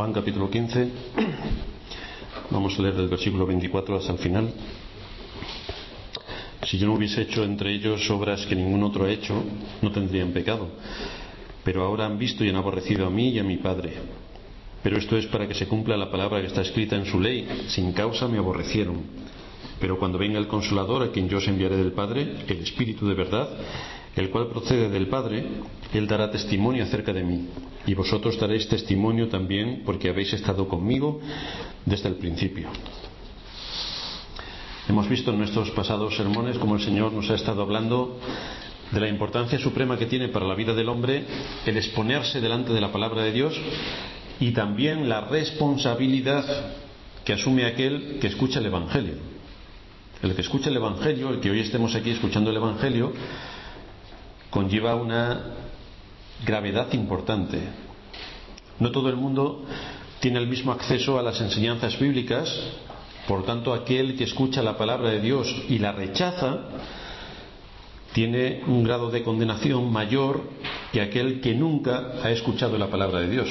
Juan capítulo 15, vamos a leer del versículo 24 hasta el final. Si yo no hubiese hecho entre ellos obras que ningún otro ha hecho, no tendrían pecado. Pero ahora han visto y han aborrecido a mí y a mi Padre. Pero esto es para que se cumpla la palabra que está escrita en su ley: sin causa me aborrecieron. Pero cuando venga el Consolador, a quien yo os enviaré del Padre, el Espíritu de verdad, el cual procede del Padre, Él dará testimonio acerca de mí. Y vosotros daréis testimonio también, porque habéis estado conmigo desde el principio. Hemos visto en nuestros pasados sermones cómo el Señor nos ha estado hablando de la importancia suprema que tiene para la vida del hombre el exponerse delante de la palabra de Dios, y también la responsabilidad que asume aquel que escucha el Evangelio. El que escucha el Evangelio, el que hoy estemos aquí escuchando el Evangelio, conlleva una gravedad importante. No todo el mundo tiene el mismo acceso a las enseñanzas bíblicas. Por tanto, aquel que escucha la palabra de Dios y la rechaza tiene un grado de condenación mayor que aquel que nunca ha escuchado la palabra de Dios.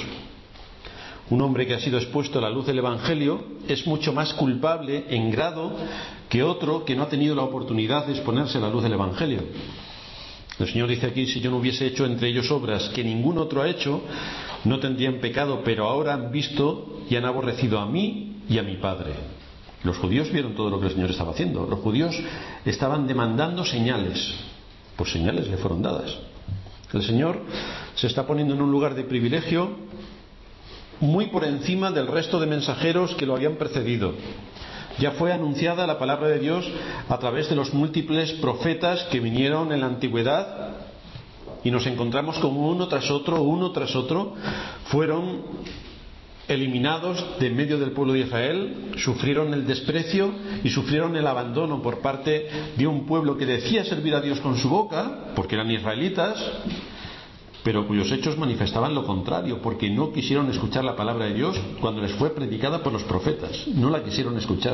Un hombre que ha sido expuesto a la luz del Evangelio es mucho más culpable en grado que otro que no ha tenido la oportunidad de exponerse a la luz del Evangelio. El Señor dice aquí: si yo no hubiese hecho entre ellos obras que ningún otro ha hecho, no tendrían pecado, pero ahora han visto y han aborrecido a mí y a mi Padre. Los judíos vieron todo lo que el Señor estaba haciendo. Los judíos estaban demandando señales. Pues señales le fueron dadas. El Señor se está poniendo en un lugar de privilegio muy por encima del resto de mensajeros que lo habían precedido. Ya fue anunciada la palabra de Dios a través de los múltiples profetas que vinieron en la antigüedad, y nos encontramos con uno tras otro fueron eliminados de en medio del pueblo de Israel, sufrieron el desprecio y sufrieron el abandono por parte de un pueblo que decía servir a Dios con su boca, porque eran israelitas, pero cuyos hechos manifestaban lo contrario, porque no quisieron escuchar la palabra de Dios cuando les fue predicada por los profetas. No la quisieron escuchar.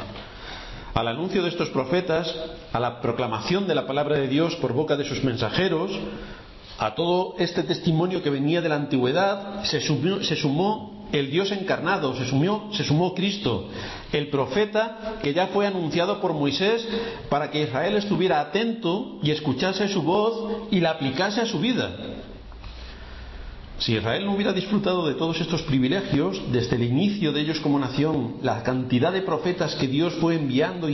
Al anuncio de estos profetas, a la proclamación de la palabra de Dios por boca de sus mensajeros, a todo este testimonio que venía de la antigüedad, se sumó el Dios encarnado, se sumó Cristo, el profeta que ya fue anunciado por Moisés para que Israel estuviera atento y escuchase su voz y la aplicase a su vida. Si Israel no hubiera disfrutado de todos estos privilegios, desde el inicio de ellos como nación, la cantidad de profetas que Dios fue enviando,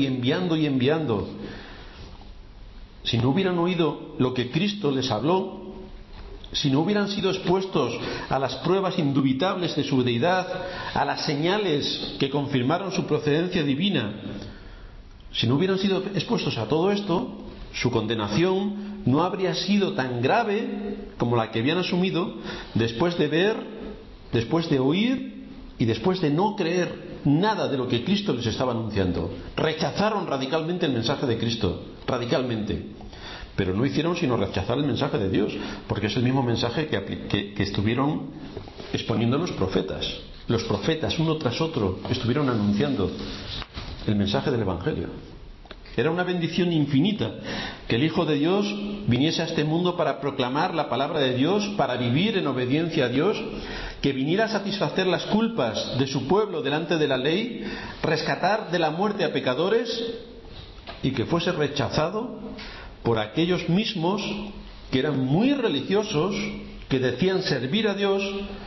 si no hubieran oído lo que Cristo les habló, si no hubieran sido expuestos a las pruebas indubitables de su deidad, a las señales que confirmaron su procedencia divina, si no hubieran sido expuestos a todo esto, su condenación no habría sido tan grave como la que habían asumido después de ver, después de oír y después de no creer nada de lo que Cristo les estaba anunciando. Rechazaron radicalmente el mensaje de Cristo, radicalmente. Pero no hicieron sino rechazar el mensaje de Dios, porque es el mismo mensaje que estuvieron exponiendo los profetas. Los profetas, uno tras otro, estuvieron anunciando el mensaje del Evangelio. Era una bendición infinita que el Hijo de Dios viniese a este mundo para proclamar la palabra de Dios, para vivir en obediencia a Dios, que viniera a satisfacer las culpas de su pueblo delante de la ley, rescatar de la muerte a pecadores, y que fuese rechazado por aquellos mismos que eran muy religiosos, que decían servir a Dios,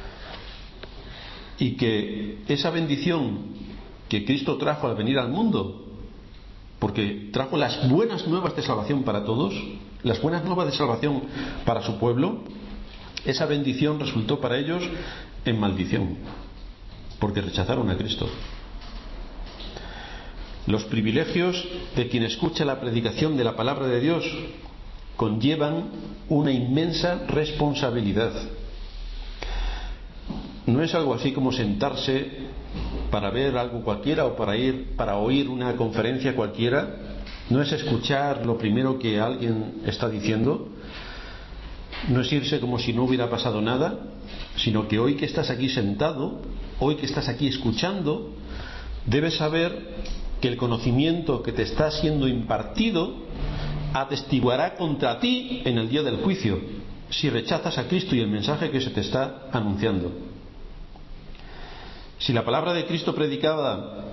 y que esa bendición que Cristo trajo al venir al mundo, porque trajo las buenas nuevas de salvación para todos, las buenas nuevas de salvación para su pueblo, esa bendición resultó para ellos en maldición, porque rechazaron a Cristo. Los privilegios de quien escucha la predicación de la palabra de Dios conllevan una inmensa responsabilidad. No es algo así como sentarse para ver algo cualquiera o para oír una conferencia cualquiera. No es escuchar lo primero que alguien está diciendo. No es irse como si no hubiera pasado nada, sino que hoy que estás aquí sentado, hoy que estás aquí escuchando, debes saber que el conocimiento que te está siendo impartido atestiguará contra ti en el día del juicio, si rechazas a Cristo y el mensaje que se te está anunciando. Si la palabra de Cristo predicada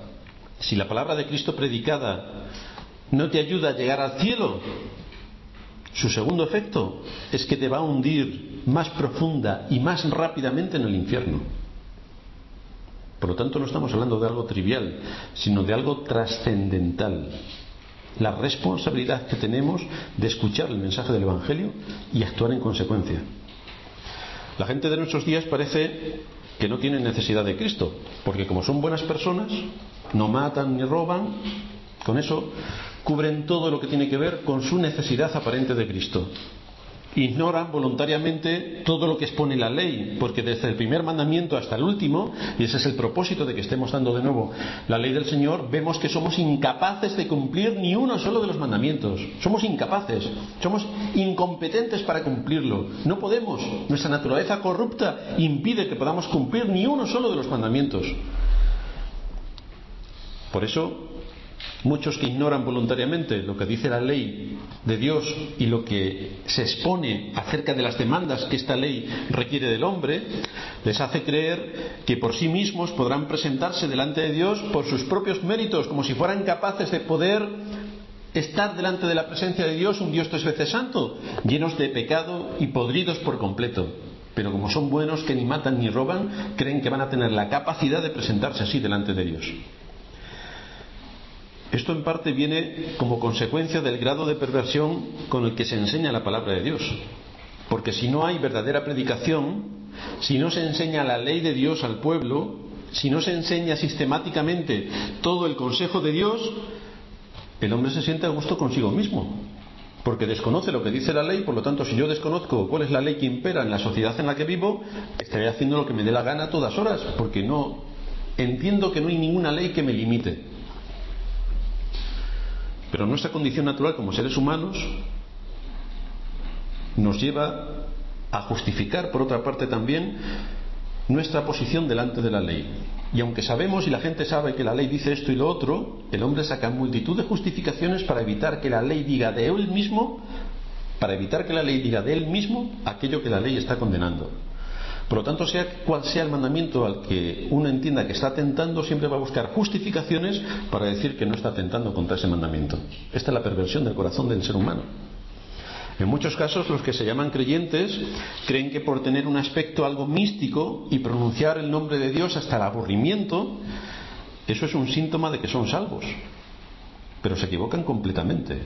no te ayuda a llegar al cielo, su segundo efecto es que te va a hundir más profunda y más rápidamente en el infierno. Por lo tanto, no estamos hablando de algo trivial, sino de algo trascendental. La responsabilidad que tenemos de escuchar el mensaje del Evangelio y actuar en consecuencia. La gente de nuestros días parece que no tiene necesidad de Cristo, porque como son buenas personas, no matan ni roban, con eso cubren todo lo que tiene que ver con su necesidad aparente de Cristo. Ignoran voluntariamente todo lo que expone la ley, porque desde el primer mandamiento hasta el último, y ese es el propósito de que estemos dando de nuevo la ley del Señor, vemos que somos incapaces de cumplir ni uno solo de los mandamientos. Somos incapaces, somos incompetentes para cumplirlo. No podemos, nuestra naturaleza corrupta impide que podamos cumplir ni uno solo de los mandamientos. Por eso, muchos que ignoran voluntariamente lo que dice la ley de Dios y lo que se expone acerca de las demandas que esta ley requiere del hombre, les hace creer que por sí mismos podrán presentarse delante de Dios por sus propios méritos, como si fueran capaces de poder estar delante de la presencia de Dios, un Dios tres veces santo, llenos de pecado y podridos por completo. Pero como son buenos, que ni matan ni roban, creen que van a tener la capacidad de presentarse así delante de Dios. Esto en parte viene como consecuencia del grado de perversión con el que se enseña la palabra de Dios. Porque si no hay verdadera predicación, si no se enseña la ley de Dios al pueblo, si no se enseña sistemáticamente todo el consejo de Dios, el hombre se siente a gusto consigo mismo. Porque desconoce lo que dice la ley, por lo tanto, si yo desconozco cuál es la ley que impera en la sociedad en la que vivo, estaré haciendo lo que me dé la gana a todas horas, porque no entiendo que no hay ninguna ley que me limite. Pero nuestra condición natural como seres humanos nos lleva a justificar, por otra parte también, nuestra posición delante de la ley. Y aunque sabemos y la gente sabe que la ley dice esto y lo otro, el hombre saca multitud de justificaciones para evitar que la ley diga de él mismo, aquello que la ley está condenando. Por lo tanto, sea cual sea el mandamiento al que uno entienda que está atentando, siempre va a buscar justificaciones para decir que no está atentando contra ese mandamiento. Esta es la perversión del corazón del ser humano. En muchos casos, los que se llaman creyentes creen que por tener un aspecto algo místico y pronunciar el nombre de Dios hasta el aburrimiento, eso es un síntoma de que son salvos. Pero se equivocan completamente.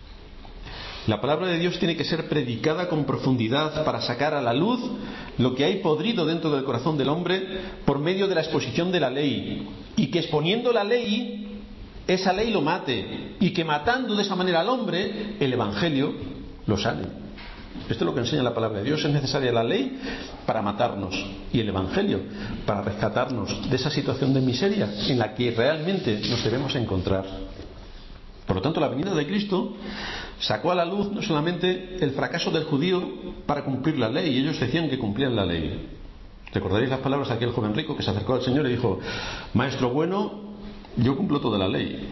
La palabra de Dios tiene que ser predicada con profundidad para sacar a la luz lo que hay podrido dentro del corazón del hombre por medio de la exposición de la ley, y que exponiendo la ley, esa ley lo mate, y que matando de esa manera al hombre, el Evangelio lo sane. Esto es lo que enseña la palabra de Dios. Es necesaria la ley para matarnos y el Evangelio para rescatarnos de esa situación de miseria en la que realmente nos debemos encontrar. Por lo tanto, la venida de Cristo sacó a la luz no solamente el fracaso del judío para cumplir la ley, ellos decían que cumplían la ley. Recordaréis las palabras de aquel joven rico que se acercó al Señor y dijo: Maestro bueno, yo cumplo toda la ley.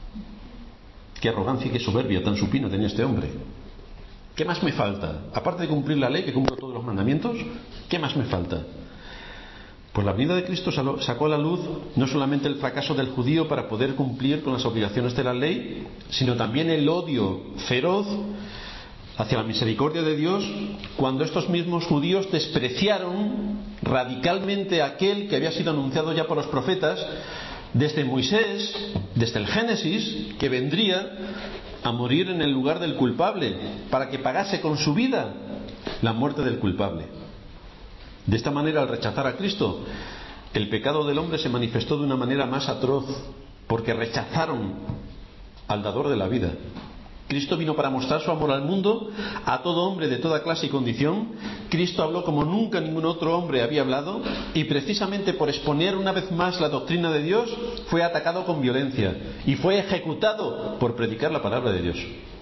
Qué arrogancia y qué soberbia tan supina tenía este hombre. ¿Qué más me falta? Aparte de cumplir la ley, que cumplo todos los mandamientos, ¿qué más me falta? Pues la venida de Cristo sacó a la luz no solamente el fracaso del judío para poder cumplir con las obligaciones de la ley, sino también el odio feroz hacia la misericordia de Dios cuando estos mismos judíos despreciaron radicalmente a aquel que había sido anunciado ya por los profetas desde Moisés, desde el Génesis, que vendría a morir en el lugar del culpable para que pagase con su vida la muerte del culpable. De esta manera, al rechazar a Cristo, el pecado del hombre se manifestó de una manera más atroz, porque rechazaron al dador de la vida. Cristo vino para mostrar su amor al mundo, a todo hombre de toda clase y condición. Cristo habló como nunca ningún otro hombre había hablado, y precisamente por exponer una vez más la doctrina de Dios, fue atacado con violencia y fue ejecutado por predicar la palabra de Dios.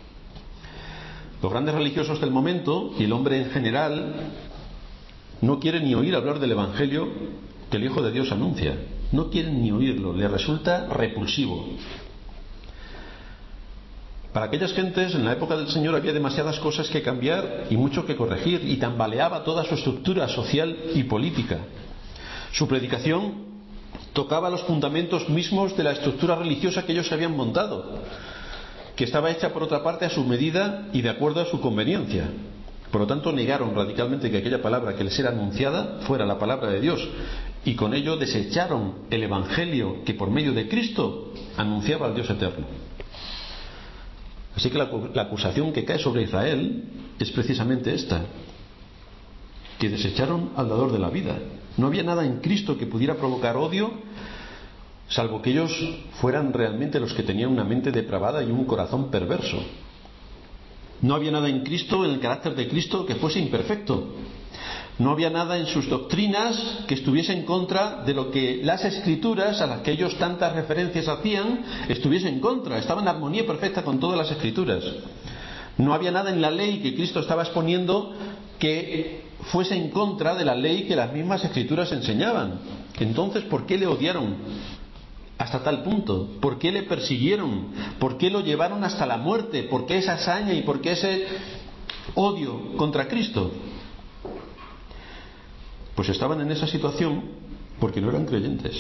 Los grandes religiosos del momento, y el hombre en general, no quieren ni oír hablar del Evangelio que el Hijo de Dios anuncia. No quieren ni oírlo, les resulta repulsivo. Para aquellas gentes, en la época del Señor había demasiadas cosas que cambiar y mucho que corregir, y tambaleaba toda su estructura social y política. Su predicación tocaba los fundamentos mismos de la estructura religiosa que ellos habían montado, que estaba hecha por otra parte a su medida y de acuerdo a su conveniencia. Por lo tanto, negaron radicalmente que aquella palabra que les era anunciada fuera la palabra de Dios, y con ello desecharon el Evangelio que por medio de Cristo anunciaba al Dios eterno. Así que la acusación que cae sobre Israel es precisamente esta, que desecharon al dador de la vida. No había nada en Cristo que pudiera provocar odio, salvo que ellos fueran realmente los que tenían una mente depravada y un corazón perverso. No había nada en Cristo, en el carácter de Cristo, que fuese imperfecto. No había nada en sus doctrinas que estuviese en contra de lo que las Escrituras, a las que ellos tantas referencias hacían, estuviese en contra. Estaba en armonía perfecta con todas las Escrituras. No había nada en la ley que Cristo estaba exponiendo que fuese en contra de la ley que las mismas Escrituras enseñaban. Entonces, ¿por qué le odiaron hasta tal punto? ¿Por qué le persiguieron? ¿Por qué lo llevaron hasta la muerte? ¿Por qué esa hazaña y por qué ese odio contra Cristo? Pues estaban en esa situación porque no eran creyentes,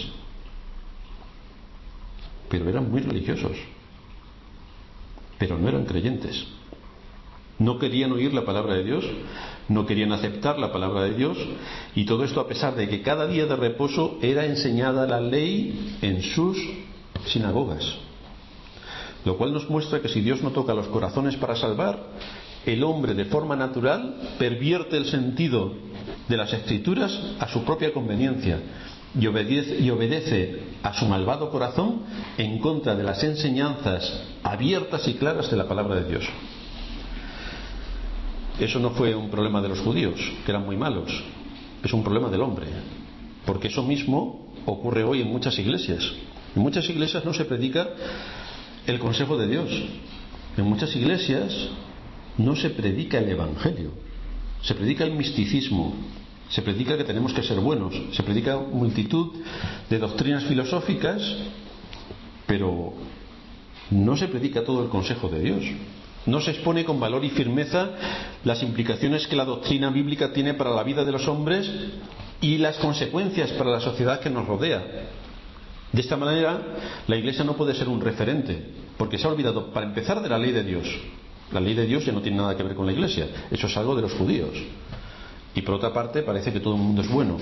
pero eran muy religiosos, pero no eran creyentes. No querían oír la palabra de Dios, no querían aceptar la palabra de Dios, y todo esto a pesar de que cada día de reposo era enseñada la ley en sus sinagogas. Lo cual nos muestra que si Dios no toca los corazones para salvar, el hombre de forma natural pervierte el sentido de las Escrituras a su propia conveniencia y obedece a su malvado corazón en contra de las enseñanzas abiertas y claras de la palabra de Dios. Eso no fue un problema de los judíos, que eran muy malos, es un problema del hombre, porque eso mismo ocurre hoy en muchas iglesias. En muchas iglesias no se predica el consejo de Dios, en muchas iglesias no se predica el Evangelio, se predica el misticismo, se predica que tenemos que ser buenos, se predica multitud de doctrinas filosóficas, pero no se predica todo el consejo de Dios. No se expone con valor y firmeza las implicaciones que la doctrina bíblica tiene para la vida de los hombres y las consecuencias para la sociedad que nos rodea. De esta manera, la Iglesia no puede ser un referente, porque se ha olvidado, para empezar, de la ley de Dios. La ley de Dios ya no tiene nada que ver con la Iglesia, eso es algo de los judíos. Y por otra parte, parece que todo el mundo es bueno.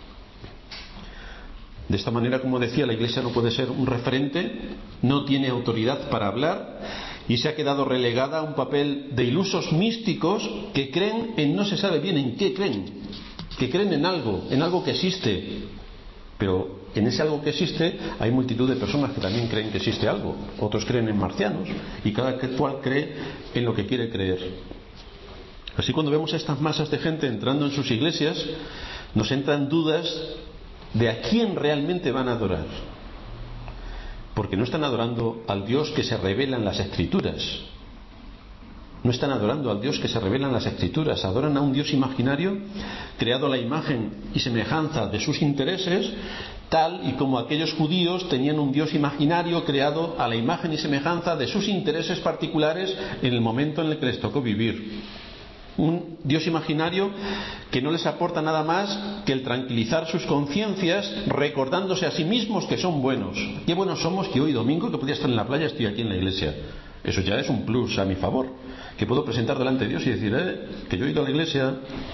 De esta manera, como decía, la Iglesia no puede ser un referente, no tiene autoridad para hablar y se ha quedado relegada a un papel de ilusos místicos que creen en no se sabe bien en qué creen, que creen en algo que existe, pero en ese algo que existe hay multitud de personas que también creen que existe algo, otros creen en marcianos y cada cual cree en lo que quiere creer. Así, cuando vemos a estas masas de gente entrando en sus iglesias, nos entran dudas de a quién realmente van a adorar, porque no están adorando al Dios que se revela en las Escrituras, no están adorando al Dios que se revela en las Escrituras, adoran a un Dios imaginario creado a la imagen y semejanza de sus intereses, tal y como aquellos judíos tenían un Dios imaginario creado a la imagen y semejanza de sus intereses particulares en el momento en el que les tocó vivir. Un Dios imaginario que no les aporta nada más que el tranquilizar sus conciencias, recordándose a sí mismos que son buenos. Qué buenos somos que hoy domingo, que podía estar en la playa, estoy aquí en la iglesia. Eso ya es un plus a mi favor, que puedo presentar delante de Dios y decir, que yo he ido a la iglesia.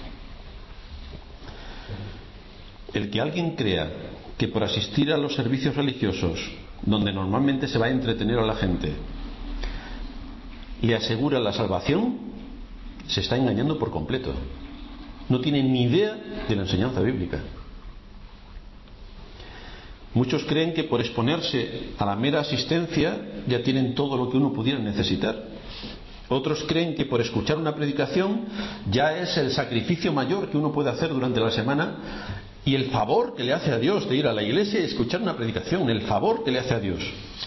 El que alguien crea que por asistir a los servicios religiosos, donde normalmente se va a entretener a la gente, le asegura la salvación, se está engañando por completo. No tiene ni idea de la enseñanza bíblica. Muchos creen que por exponerse a la mera asistencia ya tienen todo lo que uno pudiera necesitar. Otros creen que por escuchar una predicación ya es el sacrificio mayor que uno puede hacer durante la semana y el favor que le hace a Dios de ir a la iglesia y escuchar una predicación, el favor que le hace a Dios.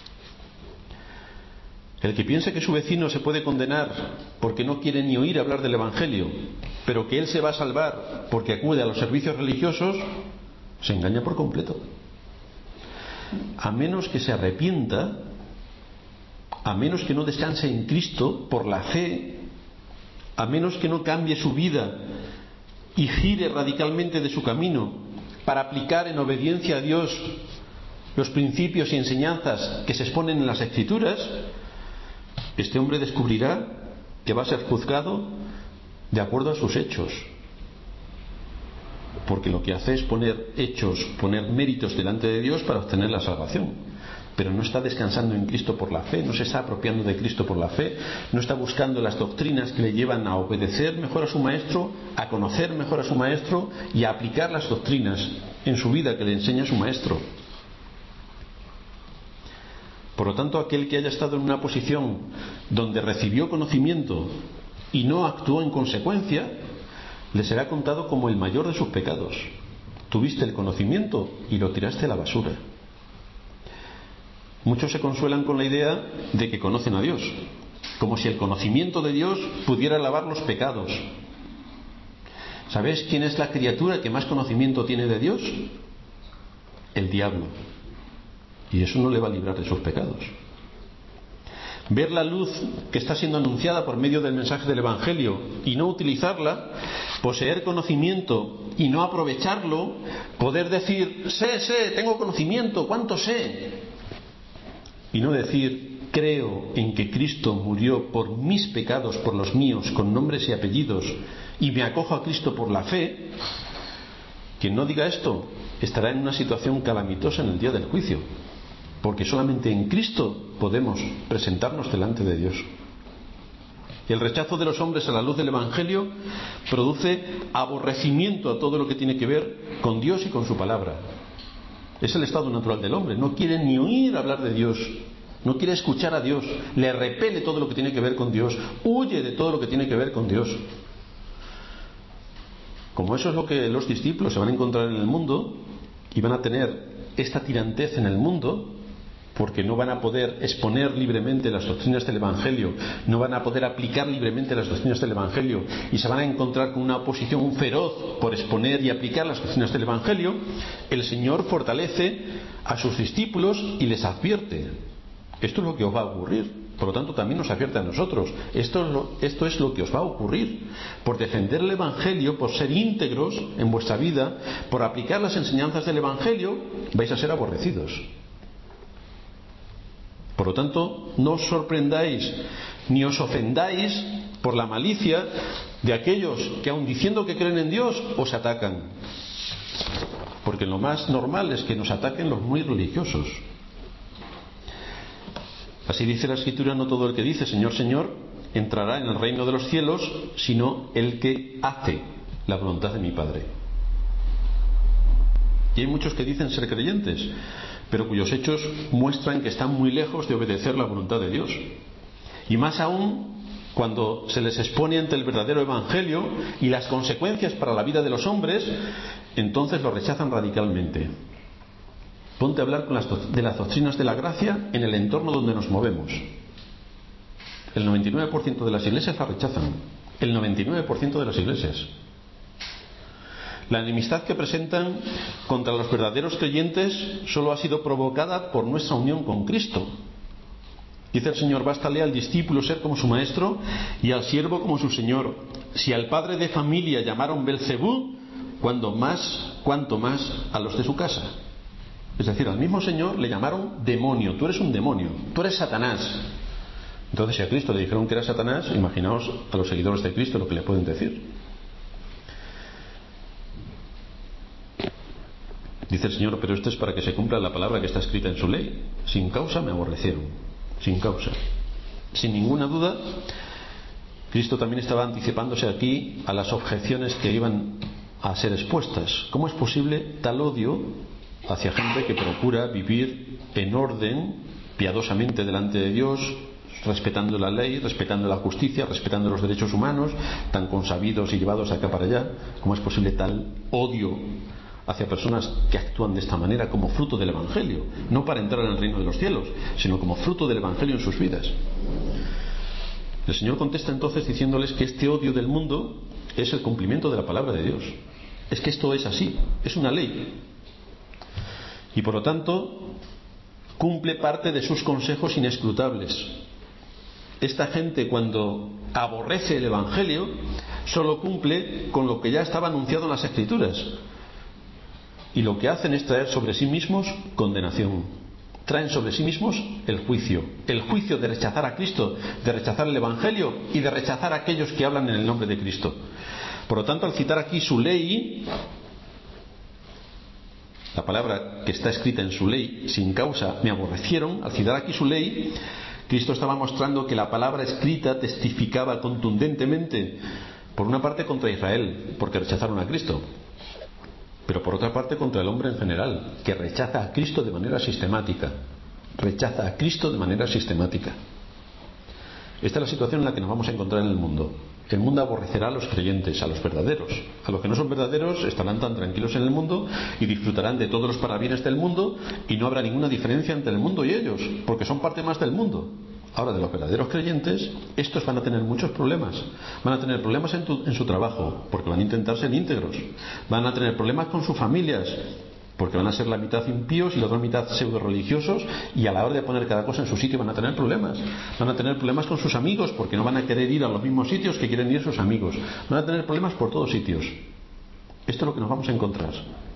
El que piense que su vecino se puede condenar porque no quiere ni oír hablar del Evangelio, pero que él se va a salvar porque acude a los servicios religiosos, se engaña por completo. A menos que se arrepienta, a menos que no descanse en Cristo por la fe, a menos que no cambie su vida y gire radicalmente de su camino para aplicar en obediencia a Dios los principios y enseñanzas que se exponen en las Escrituras, este hombre descubrirá que va a ser juzgado de acuerdo a sus hechos. Porque lo que hace es poner hechos, poner méritos delante de Dios para obtener la salvación. Pero no está descansando en Cristo por la fe, no se está apropiando de Cristo por la fe, no está buscando las doctrinas que le llevan a obedecer mejor a su maestro, a conocer mejor a su maestro y a aplicar las doctrinas en su vida que le enseña su maestro. Por lo tanto, aquel que haya estado en una posición donde recibió conocimiento y no actuó en consecuencia, le será contado como el mayor de sus pecados. Tuviste el conocimiento y lo tiraste a la basura. Muchos se consuelan con la idea de que conocen a Dios, como si el conocimiento de Dios pudiera lavar los pecados. ¿Sabéis quién es la criatura que más conocimiento tiene de Dios? El diablo. Y eso no le va a librar de sus pecados. Ver la luz que está siendo anunciada por medio del mensaje del Evangelio y no utilizarla, poseer conocimiento y no aprovecharlo, poder decir, sé, tengo conocimiento, ¿cuánto sé? Y no decir, creo en que Cristo murió por mis pecados, por los míos, con nombres y apellidos, y me acojo a Cristo por la fe. Quien no diga esto estará en una situación calamitosa en el día del juicio, porque solamente en Cristo podemos presentarnos delante de Dios. El rechazo de los hombres a la luz del Evangelio produce aborrecimiento a todo lo que tiene que ver con Dios y con su palabra. Es el estado natural del hombre. No quiere ni oír hablar de Dios, no quiere escuchar a Dios, le repele todo lo que tiene que ver con Dios, huye de todo lo que tiene que ver con Dios. Como eso es lo que los discípulos se van a encontrar en el mundo y van a tener esta tirantez en el mundo, porque no van a poder exponer libremente las doctrinas del Evangelio, no van a poder aplicar libremente las doctrinas del Evangelio y se van a encontrar con una oposición feroz por exponer y aplicar las doctrinas del Evangelio, el Señor fortalece a sus discípulos y les advierte: esto es lo que os va a ocurrir. Por lo tanto, también nos advierte a nosotros: esto es lo que os va a ocurrir. Por defender el Evangelio, por ser íntegros en vuestra vida, por aplicar las enseñanzas del Evangelio, vais a ser aborrecidos. Por lo tanto, no os sorprendáis ni os ofendáis por la malicia de aquellos que, aun diciendo que creen en Dios, os atacan. Porque lo más normal es que nos ataquen los muy religiosos. Así dice la Escritura: no todo el que dice Señor, Señor entrará en el reino de los cielos, sino el que hace la voluntad de mi Padre. Y hay muchos que dicen ser creyentes, pero cuyos hechos muestran que están muy lejos de obedecer la voluntad de Dios. Y más aún cuando se les expone ante el verdadero Evangelio y las consecuencias para la vida de los hombres, entonces lo rechazan radicalmente. Ponte a hablar de las doctrinas de la gracia en el entorno donde nos movemos. El 99% de las iglesias la rechazan. El 99% de las iglesias. La enemistad que presentan contra los verdaderos creyentes solo ha sido provocada por nuestra unión con Cristo. Dice el Señor: bástale al discípulo ser como su maestro y al siervo como su señor. Si al padre de familia llamaron Belcebú, cuanto más a los de su casa. Es decir, al mismo Señor le llamaron demonio. Tú eres un demonio, tú eres Satanás. Entonces, si a Cristo le dijeron que era Satanás, imaginaos a los seguidores de Cristo lo que le pueden decir. Dice el Señor: pero esto es para que se cumpla la palabra que está escrita en su ley. Sin causa me aborrecieron. Sin causa. Sin ninguna duda, Cristo también estaba anticipándose aquí a las objeciones que iban a ser expuestas. ¿Cómo es posible tal odio hacia gente que procura vivir en orden, piadosamente delante de Dios, respetando la ley, respetando la justicia, respetando los derechos humanos, tan consabidos y llevados de acá para allá? ¿Cómo es posible tal odio hacia personas que actúan de esta manera como fruto del Evangelio? No para entrar en el reino de los cielos, sino como fruto del Evangelio en sus vidas. El Señor contesta entonces diciéndoles que este odio del mundo es el cumplimiento de la palabra de Dios. Es que esto es así, es una ley. Y por lo tanto, cumple parte de sus consejos inescrutables. Esta gente, cuando aborrece el Evangelio, solo cumple con lo que ya estaba anunciado en las Escrituras. y lo que hacen es traer sobre sí mismos condenación. Traen sobre sí mismos el juicio de rechazar a Cristo, de rechazar el Evangelio y de rechazar a aquellos que hablan en el nombre de Cristo. Por lo tanto, al citar aquí su ley, la palabra que está escrita en su ley, sin causa me aborrecieron, al citar aquí su ley, Cristo estaba mostrando que la palabra escrita testificaba contundentemente, por una parte contra Israel, porque rechazaron a Cristo, pero por otra parte contra el hombre en general, que rechaza a Cristo de manera sistemática. Rechaza a Cristo de manera sistemática. Esta es la situación en la que nos vamos a encontrar en el mundo. El mundo aborrecerá a los creyentes, a los verdaderos. A los que no son verdaderos estarán tan tranquilos en el mundo y disfrutarán de todos los parabienes del mundo, y no habrá ninguna diferencia entre el mundo y ellos, porque son parte más del mundo. Ahora, de los verdaderos creyentes, estos van a tener muchos problemas. Van a tener problemas en su trabajo, porque van a intentar ser íntegros. Van a tener problemas con sus familias, porque van a ser la mitad impíos y la otra mitad pseudo religiosos, y a la hora de poner cada cosa en su sitio van a tener problemas. Van a tener problemas con sus amigos, porque no van a querer ir a los mismos sitios que quieren ir sus amigos. Van a tener problemas por todos sitios. Esto es lo que nos vamos a encontrar.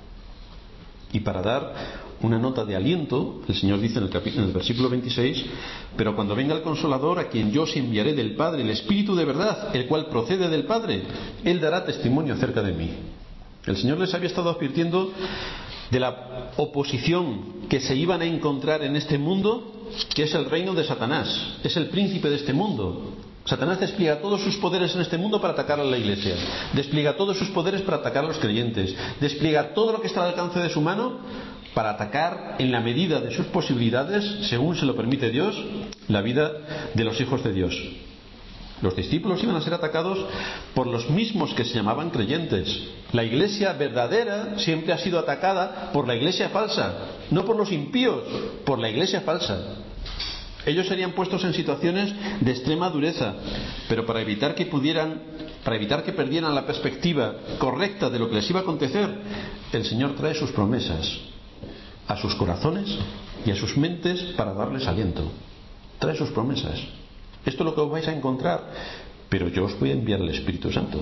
Y para dar una nota de aliento, el Señor dice en el versículo 26: pero cuando venga el Consolador, a quien yo os enviaré del Padre, el Espíritu de verdad, el cual procede del Padre, Él dará testimonio acerca de mí. El Señor les había estado advirtiendo de la oposición que se iban a encontrar en este mundo, que es el reino de Satanás, es el príncipe de este mundo. Satanás despliega todos sus poderes en este mundo para atacar a la Iglesia, despliega todos sus poderes para atacar a los creyentes, despliega todo lo que está al alcance de su mano para atacar en la medida de sus posibilidades, según se lo permite Dios, la vida de los hijos de Dios. Los discípulos iban a ser atacados por los mismos que se llamaban creyentes. La iglesia verdadera siempre ha sido atacada por la iglesia falsa, no por los impíos, por la iglesia falsa. Ellos serían puestos en situaciones de extrema dureza, pero para evitar que perdieran la perspectiva correcta de lo que les iba a acontecer, el Señor trae sus promesas a sus corazones y a sus mentes para darles aliento. Trae sus promesas. Esto es lo que os vais a encontrar, pero yo os voy a enviar el Espíritu Santo.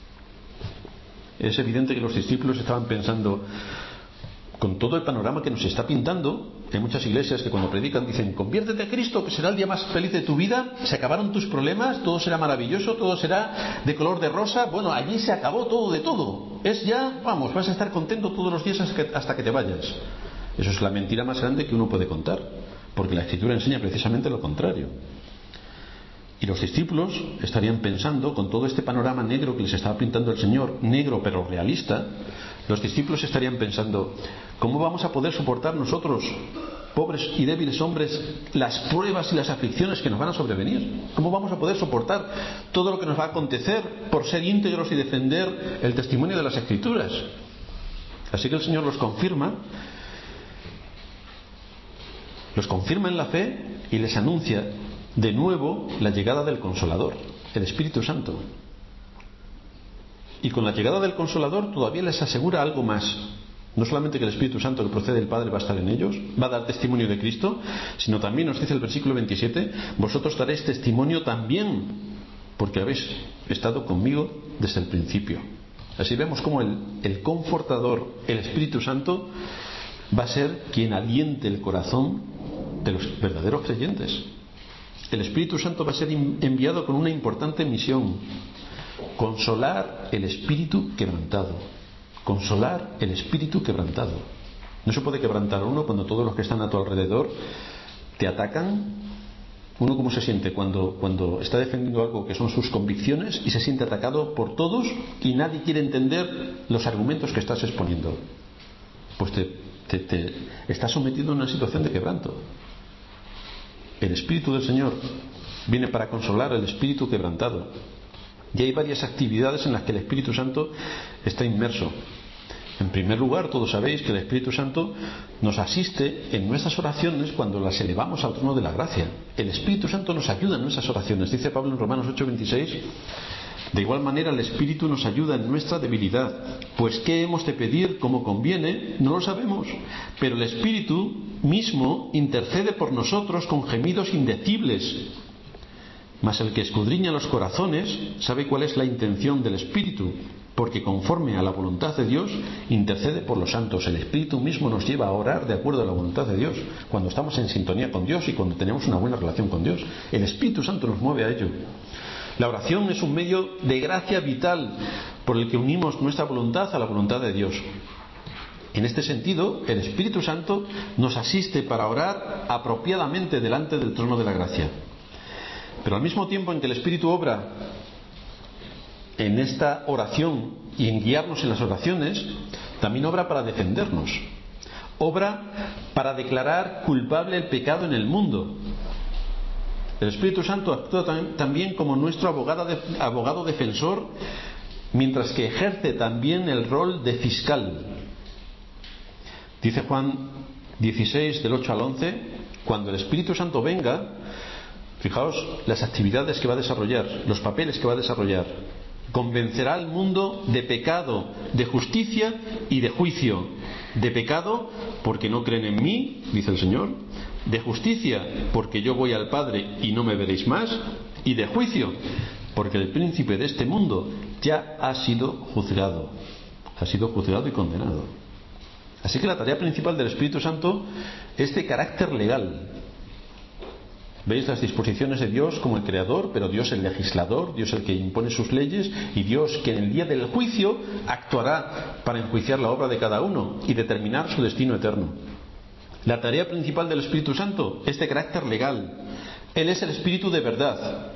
Es evidente que los discípulos estaban pensando, con todo el panorama que nos está pintando, hay muchas iglesias que cuando predican dicen: conviértete a Cristo, que será el día más feliz de tu vida, se acabaron tus problemas, todo será maravilloso, todo será de color de rosa. Bueno, allí se acabó todo de todo. Es ya, vamos, vas a estar contento todos los días hasta que te vayas. Eso es la mentira más grande que uno puede contar, porque la Escritura enseña precisamente lo contrario. Y los discípulos estarían pensando, con todo este panorama negro que les estaba pintando el Señor, negro pero realista, los discípulos estarían pensando: ¿cómo vamos a poder soportar nosotros, pobres y débiles hombres, las pruebas y las aflicciones que nos van a sobrevenir? ¿Cómo vamos a poder soportar todo lo que nos va a acontecer por ser íntegros y defender el testimonio de las Escrituras? Así que el Señor los confirma en la fe y les anuncia de nuevo la llegada del Consolador, el Espíritu Santo. Y con la llegada del Consolador todavía les asegura algo más. No solamente que el Espíritu Santo que procede del Padre va a estar en ellos, va a dar testimonio de Cristo, sino también nos dice el versículo 27: vosotros daréis testimonio también, porque habéis estado conmigo desde el principio. Así vemos cómo el Confortador, el Espíritu Santo, va a ser quien aliente el corazón de los verdaderos creyentes. El Espíritu Santo va a ser enviado con una importante misión: consolar el espíritu quebrantado. Consolar el espíritu quebrantado. No se puede quebrantar a uno cuando todos los que están a tu alrededor te atacan. Uno, ¿cómo se siente cuando está defendiendo algo que son sus convicciones y se siente atacado por todos y nadie quiere entender los argumentos que estás exponiendo? Pues te estás sometido a una situación de quebranto. El Espíritu del Señor viene para consolar el espíritu quebrantado. Y hay varias actividades en las que el Espíritu Santo está inmerso. En primer lugar, todos sabéis que el Espíritu Santo nos asiste en nuestras oraciones cuando las elevamos al trono de la gracia. El Espíritu Santo nos ayuda en nuestras oraciones. Dice Pablo en Romanos 8:26: de igual manera el Espíritu nos ayuda en nuestra debilidad, pues ¿qué hemos de pedir como conviene? No lo sabemos, pero el Espíritu mismo intercede por nosotros con gemidos indecibles. Mas el que escudriña los corazones sabe cuál es la intención del Espíritu, porque conforme a la voluntad de Dios intercede por los santos. El Espíritu mismo nos lleva a orar de acuerdo a la voluntad de Dios, cuando estamos en sintonía con Dios y cuando tenemos una buena relación con Dios. El Espíritu Santo nos mueve a ello. La oración es un medio de gracia vital por el que unimos nuestra voluntad a la voluntad de Dios. En este sentido, el Espíritu Santo nos asiste para orar apropiadamente delante del trono de la gracia. Pero al mismo tiempo en que el Espíritu obra en esta oración y en guiarnos en las oraciones, también obra para defendernos. Obra para declarar culpable el pecado en el mundo. El Espíritu Santo actúa también como nuestro abogado defensor, mientras que ejerce también el rol de fiscal. Dice Juan 16, del 8 al 11, cuando el Espíritu Santo venga, fijaos las actividades que va a desarrollar, los papeles que va a desarrollar. Convencerá al mundo de pecado, de justicia y de juicio. De pecado, porque no creen en mí, dice el Señor. De justicia, porque yo voy al Padre y no me veréis más. Y de juicio, porque el príncipe de este mundo ya ha sido juzgado. Ha sido juzgado y condenado. Así que la tarea principal del Espíritu Santo es de carácter legal. ¿Veis las disposiciones de Dios como el creador, pero Dios el legislador, Dios el que impone sus leyes, y Dios que en el día del juicio actuará para enjuiciar la obra de cada uno y determinar su destino eterno? La tarea principal del Espíritu Santo es de carácter legal. Él es el Espíritu de verdad.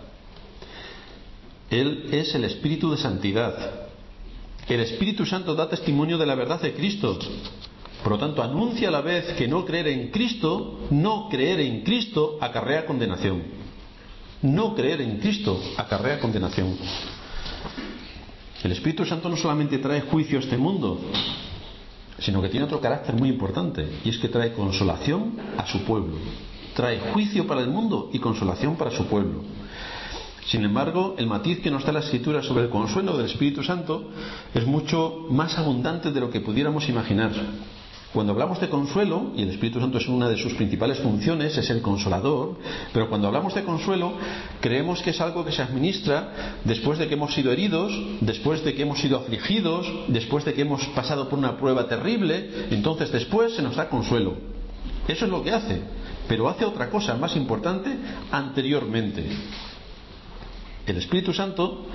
Él es el Espíritu de santidad. El Espíritu Santo da testimonio de la verdad de Cristo. Por lo tanto, anuncia a la vez que no creer en Cristo acarrea condenación. No creer en Cristo acarrea condenación. El Espíritu Santo no solamente trae juicio a este mundo, sino que tiene otro carácter muy importante, y es que trae consolación a su pueblo. Trae juicio para el mundo y consolación para su pueblo. Sin embargo, el matiz que nos da la Escritura sobre el consuelo del Espíritu Santo es mucho más abundante de lo que pudiéramos imaginar. Cuando hablamos de consuelo, y el Espíritu Santo es una de sus principales funciones, es el consolador, pero cuando hablamos de consuelo, creemos que es algo que se administra después de que hemos sido heridos, después de que hemos sido afligidos, después de que hemos pasado por una prueba terrible, entonces después se nos da consuelo. Eso es lo que hace, pero hace otra cosa más importante anteriormente. El Espíritu Santo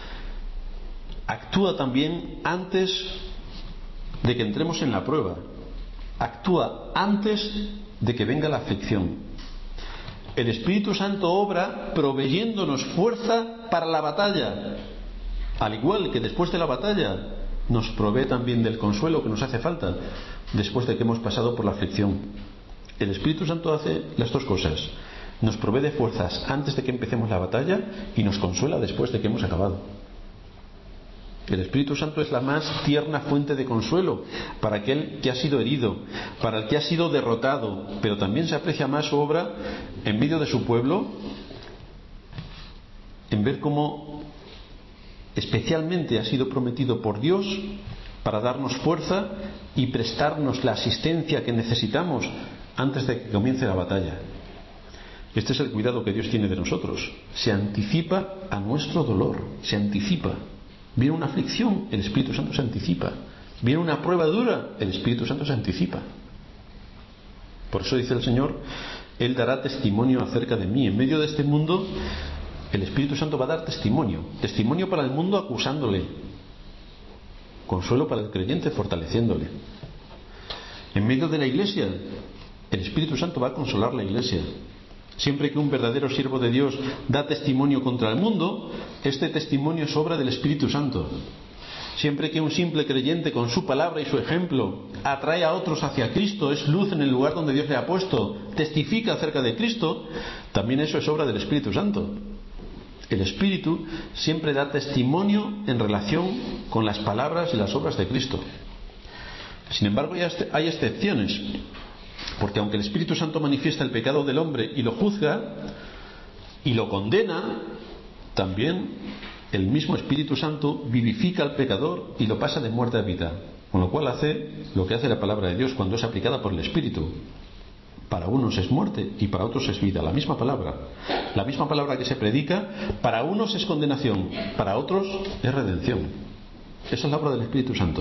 actúa también antes de que entremos en la prueba. Actúa antes de que venga la aflicción. El Espíritu Santo obra proveyéndonos fuerza para la batalla. Al igual que después de la batalla nos provee también del consuelo que nos hace falta después de que hemos pasado por la aflicción. El Espíritu Santo hace las dos cosas. Nos provee de fuerzas antes de que empecemos la batalla y nos consuela después de que hemos acabado. El Espíritu Santo es la más tierna fuente de consuelo para aquel que ha sido herido, para el que ha sido derrotado, pero también se aprecia más su obra en medio de su pueblo, en ver cómo especialmente ha sido prometido por Dios para darnos fuerza y prestarnos la asistencia que necesitamos antes de que comience la batalla. Este es el cuidado que Dios tiene de nosotros. Se anticipa a nuestro dolor, se anticipa. Viene una aflicción, el Espíritu Santo se anticipa. Viene una prueba dura, el Espíritu Santo se anticipa. Por eso dice el Señor, Él dará testimonio acerca de mí. En medio de este mundo, el Espíritu Santo va a dar testimonio. Testimonio para el mundo acusándole. Consuelo para el creyente fortaleciéndole. En medio de la iglesia, el Espíritu Santo va a consolar la iglesia. Siempre que un verdadero siervo de Dios da testimonio contra el mundo, este testimonio es obra del Espíritu Santo. Siempre que un simple creyente con su palabra y su ejemplo atrae a otros hacia Cristo, es luz en el lugar donde Dios le ha puesto, testifica acerca de Cristo, también eso es obra del Espíritu Santo. El Espíritu siempre da testimonio en relación con las palabras y las obras de Cristo. Sin embargo, hay excepciones. Porque aunque el Espíritu Santo manifiesta el pecado del hombre y lo juzga y lo condena, también el mismo Espíritu Santo vivifica al pecador y lo pasa de muerte a vida. Con lo cual hace lo que hace la palabra de Dios cuando es aplicada por el Espíritu. Para unos es muerte y para otros es vida. La misma palabra. La misma palabra que se predica, para unos es condenación, para otros es redención. Esa es la obra del Espíritu Santo.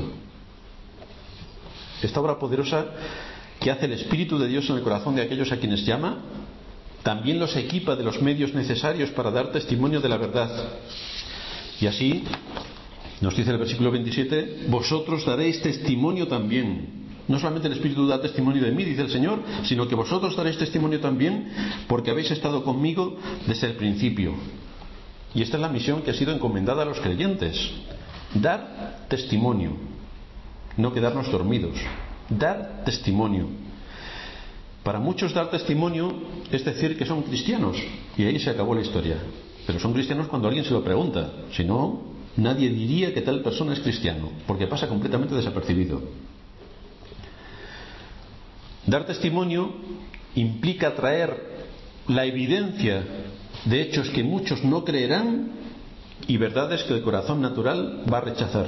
Esta obra poderosa que hace el Espíritu de Dios en el corazón de aquellos a quienes llama, también los equipa de los medios necesarios para dar testimonio de la verdad. Y así, nos dice el versículo 27, vosotros daréis testimonio también. No solamente el Espíritu da testimonio de mí, dice el Señor, sino que vosotros daréis testimonio también porque habéis estado conmigo desde el principio. Y esta es la misión que ha sido encomendada a los creyentes. Dar testimonio. No quedarnos dormidos. Dar testimonio. Para muchos dar testimonio es decir que son cristianos. Y ahí se acabó la historia. Pero son cristianos cuando alguien se lo pregunta. Si no, nadie diría que tal persona es cristiano, porque pasa completamente desapercibido. Dar testimonio implica traer la evidencia de hechos que muchos no creerán y verdades que el corazón natural va a rechazar.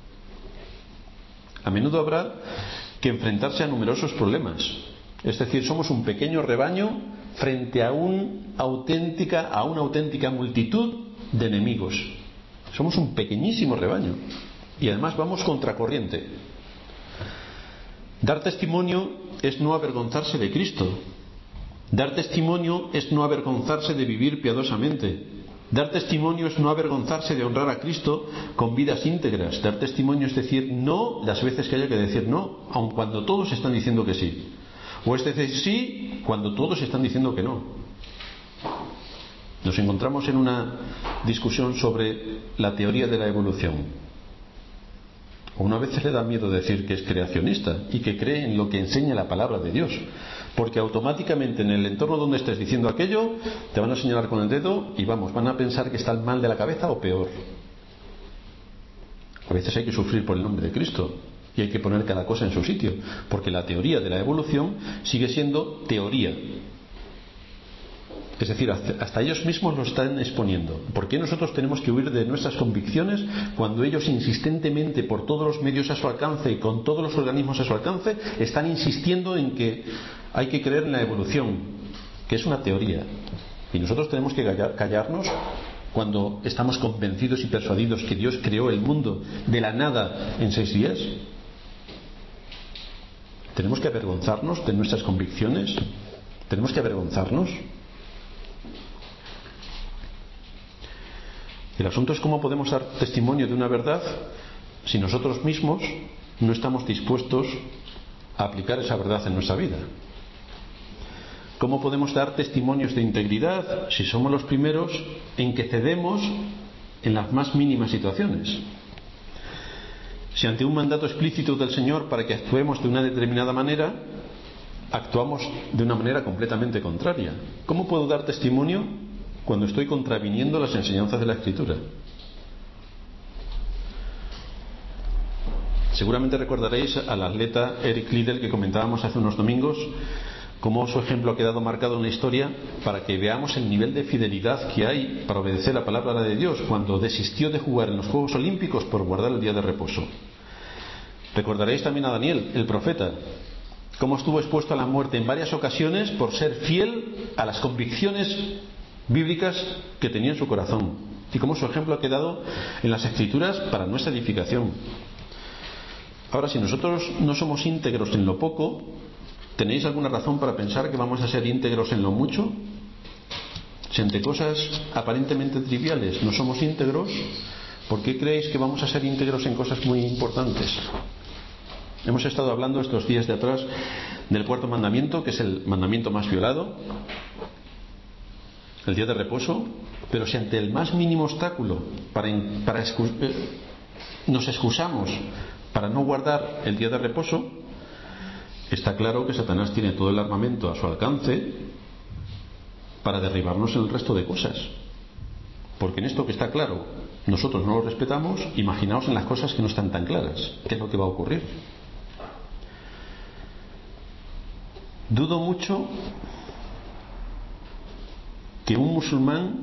A menudo habrá que enfrentarse a numerosos problemas. Es decir, somos un pequeño rebaño frente a una auténtica multitud de enemigos. Somos un pequeñísimo rebaño y además vamos contracorriente. Dar testimonio es no avergonzarse de Cristo. Dar testimonio es no avergonzarse de vivir piadosamente. Dar testimonio es no avergonzarse de honrar a Cristo con vidas íntegras. Dar testimonio es decir no las veces que haya que decir no, aun cuando todos están diciendo que sí. O es decir sí cuando todos están diciendo que no. Nos encontramos en una discusión sobre la teoría de la evolución. A una vez le da miedo decir que es creacionista y que cree en lo que enseña la palabra de Dios, porque automáticamente en el entorno donde estés diciendo aquello te van a señalar con el dedo y van a pensar que estás mal de la cabeza o peor. A veces hay que sufrir por el nombre de Cristo y hay que poner cada cosa en su sitio, porque la teoría de la evolución sigue siendo teoría. Es decir, hasta ellos mismos lo están exponiendo. ¿Por qué nosotros tenemos que huir de nuestras convicciones cuando ellos insistentemente, por todos los medios a su alcance y con todos los organismos a su alcance, están insistiendo en que hay que creer en la evolución, que es una teoría? Y nosotros tenemos que callarnos cuando estamos convencidos y persuadidos que Dios creó el mundo de la nada en 6 días. ¿Tenemos que avergonzarnos de nuestras convicciones? ¿Tenemos que avergonzarnos? El asunto es cómo podemos dar testimonio de una verdad si nosotros mismos no estamos dispuestos a aplicar esa verdad en nuestra vida. ¿Cómo podemos dar testimonios de integridad si somos los primeros en que cedemos en las más mínimas situaciones? Si ante un mandato explícito del Señor para que actuemos de una determinada manera, actuamos de una manera completamente contraria. ¿Cómo puedo dar testimonio cuando estoy contraviniendo las enseñanzas de la Escritura? Seguramente recordaréis al atleta Eric Liddell que comentábamos hace unos domingos, cómo su ejemplo ha quedado marcado en la historia para que veamos el nivel de fidelidad que hay para obedecer la palabra de Dios cuando desistió de jugar en los Juegos Olímpicos por guardar el día de reposo. Recordaréis también a Daniel, el profeta, cómo estuvo expuesto a la muerte en varias ocasiones por ser fiel a las convicciones bíblicas que tenía en su corazón, y cómo su ejemplo ha quedado en las Escrituras para nuestra edificación. Ahora, si nosotros no somos íntegros en lo poco, ¿tenéis alguna razón para pensar que vamos a ser íntegros en lo mucho? Si ante cosas aparentemente triviales no somos íntegros, ¿por qué creéis que vamos a ser íntegros en cosas muy importantes? Hemos estado hablando estos días de atrás del 4.º mandamiento, que es el mandamiento más violado, el día de reposo. Pero si ante el más mínimo obstáculo nos excusamos para no guardar el día de reposo, está claro que Satanás tiene todo el armamento a su alcance para derribarnos en el resto de cosas. Porque en esto que está claro nosotros no lo respetamos, imaginaos en las cosas que no están tan claras. ¿Qué es lo que va a ocurrir? Dudo mucho que un musulmán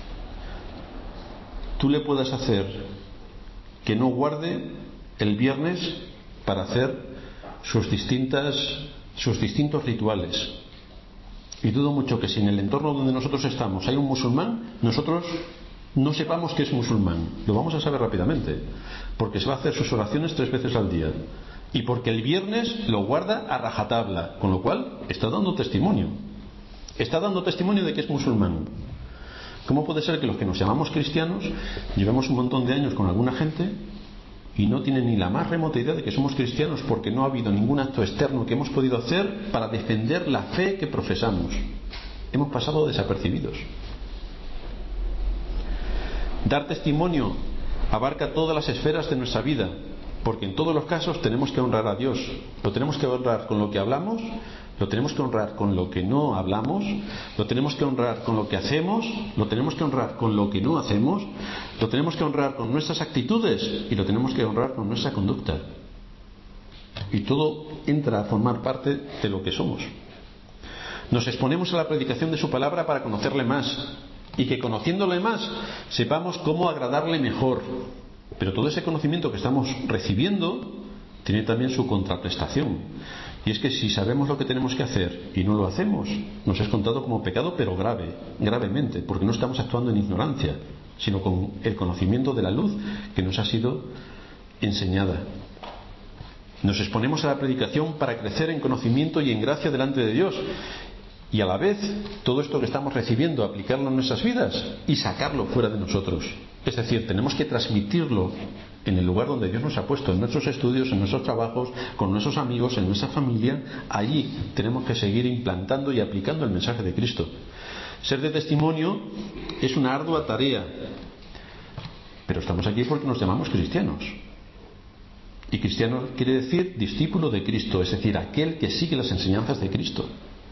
tú le puedas hacer que no guarde el viernes para hacer sus distintos rituales. Y dudo mucho que si en el entorno donde nosotros estamos hay un musulmán, nosotros no sepamos que es musulmán. Lo vamos a saber rápidamente, porque se va a hacer sus oraciones 3 veces al día y porque el viernes lo guarda a rajatabla, con lo cual está dando testimonio de que es musulmán. ¿Cómo puede ser que los que nos llamamos cristianos llevemos un montón de años con alguna gente y no tienen ni la más remota idea de que somos cristianos, porque no ha habido ningún acto externo que hemos podido hacer para defender la fe que profesamos? Hemos pasado desapercibidos. Dar testimonio abarca todas las esferas de nuestra vida, porque en todos los casos tenemos que honrar a Dios. Lo tenemos que honrar con lo que hablamos, lo tenemos que honrar con lo que no hablamos, lo tenemos que honrar con lo que hacemos, lo tenemos que honrar con lo que no hacemos, lo tenemos que honrar con nuestras actitudes y lo tenemos que honrar con nuestra conducta. Y todo entra a formar parte de lo que somos. Nos exponemos a la predicación de su palabra para conocerle más, y que conociéndole más sepamos cómo agradarle mejor. Pero todo ese conocimiento que estamos recibiendo tiene también su contraprestación, y es que si sabemos lo que tenemos que hacer y no lo hacemos, nos es contado como pecado, pero gravemente, porque no estamos actuando en ignorancia, sino con el conocimiento de la luz que nos ha sido enseñada. Nos exponemos a la predicación para crecer en conocimiento y en gracia delante de Dios, y a la vez todo esto que estamos recibiendo aplicarlo en nuestras vidas y sacarlo fuera de nosotros. Es decir, tenemos que transmitirlo en el lugar donde Dios nos ha puesto, en nuestros estudios, en nuestros trabajos, con nuestros amigos, en nuestra familia. Allí tenemos que seguir implantando y aplicando el mensaje de Cristo. Ser de testimonio es una ardua tarea, pero estamos aquí porque nos llamamos cristianos. Y cristiano quiere decir discípulo de Cristo, es decir, aquel que sigue las enseñanzas de Cristo.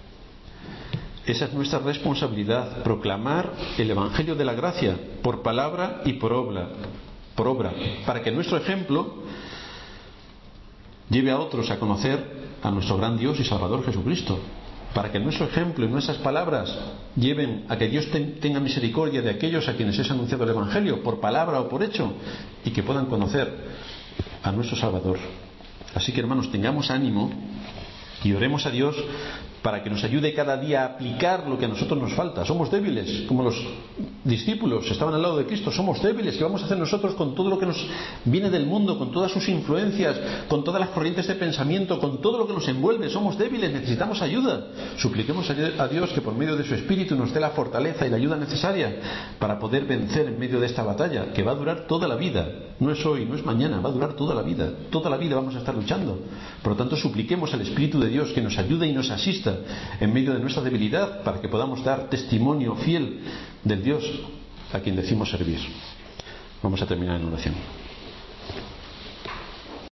Esa es nuestra responsabilidad, proclamar el Evangelio de la gracia por palabra y por obra, para que nuestro ejemplo lleve a otros a conocer a nuestro gran Dios y Salvador Jesucristo, para que nuestro ejemplo y nuestras palabras lleven a que Dios tenga misericordia de aquellos a quienes es anunciado el Evangelio, por palabra o por hecho, y que puedan conocer a nuestro Salvador. Así que, hermanos, tengamos ánimo y oremos a Dios para que nos ayude cada día a aplicar lo que a nosotros nos falta. Somos débiles, como los discípulos estaban al lado de Cristo. Somos débiles. ¿Qué vamos a hacer nosotros con todo lo que nos viene del mundo, con todas sus influencias, con todas las corrientes de pensamiento, con todo lo que nos envuelve? Somos débiles, necesitamos ayuda. Supliquemos a Dios que por medio de su Espíritu nos dé la fortaleza y la ayuda necesaria para poder vencer en medio de esta batalla, que va a durar toda la vida. No es hoy, no es mañana, va a durar toda la vida. Toda la vida vamos a estar luchando. Por lo tanto, supliquemos al Espíritu de Dios que nos ayude y nos asista en medio de nuestra debilidad, para que podamos dar testimonio fiel del Dios a quien decimos servir. Vamos a terminar en oración.